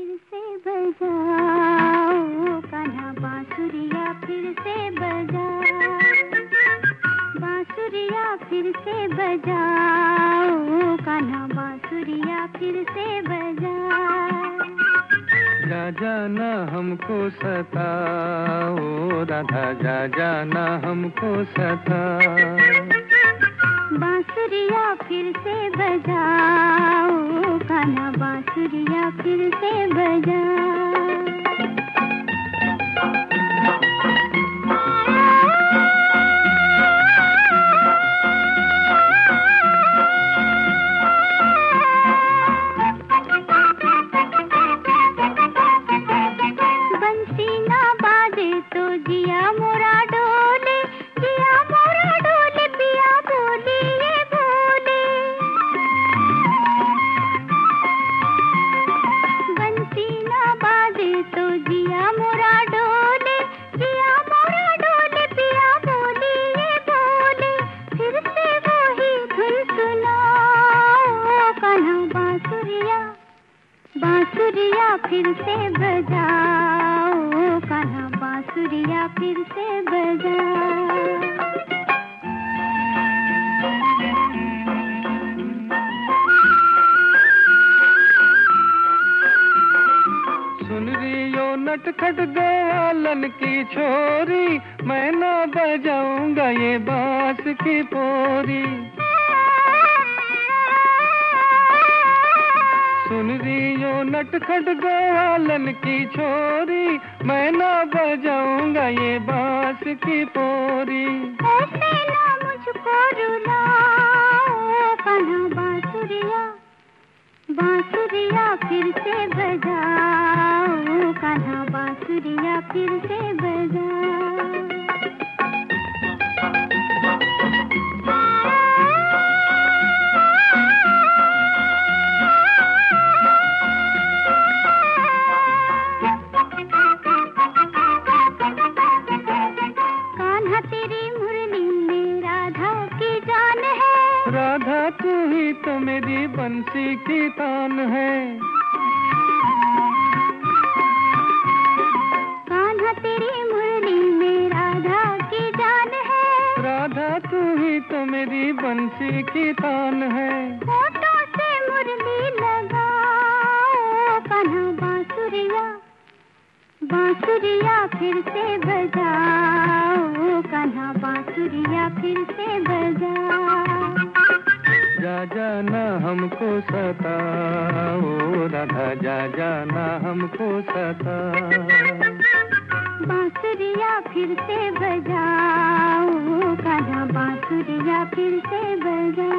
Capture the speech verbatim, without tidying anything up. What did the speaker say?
फिर से बजाओ कान्हा बांसुरिया फिर से बजाओ, बांसुरिया फिर से बजाओ कान्हा बांसुरिया फिर से बजाओ। जा जाना हमको सताओ राधा, जा जाना हमको सताओ। बांसुरिया फिर से बजाओ कान्हा बांसुरिया फिर से बजाओ। बंसी ना बाजे तो जिया मोरा डोले, जिया मोरा डोले पिया बोले ये बोले। बंसी ना बाजे तो जिया मोरा डोले, जिया मोरा डोले पिया बोले ये बोले। फिर से वही धुन सुनाओ कान्हा बांसुरिया, बांसुरिया फिर से बजाओ कान्हा बांसुरिया फिर से बजाओ। सुन रही यो नटखट ग्वालन की छोरी, मैं ना बजाऊंगा ये बांस की पोरी। सुन रही यो नटखट ग्वालन की छोरी, मैं ना बजाऊंगा ये बांस की पोरी। ऐसे ना मुझको रुलाओ कान्हा बांसुरिया, बांसुरिया फिर से बजाओ कान्हा बांसुरिया फिर से बजाओ। राधा तू ही तो मेरी बंसी की तान है। कान्हा तेरी मुरली में राधा की जान है। राधा तू ही तो मेरी बंसी की तान है। होठों से मुरली लगाओ कान्हा बांसुरिया, बांसुरिया फिर से बजाओ कान्हा बांसुरिया फिर से बजाओ। जा जाना हमको सताओ राधा, जा जाना हमको सताओ। बांसुरिया फिर से बजाओ कान्हा बांसुरिया फिर से बजाओ।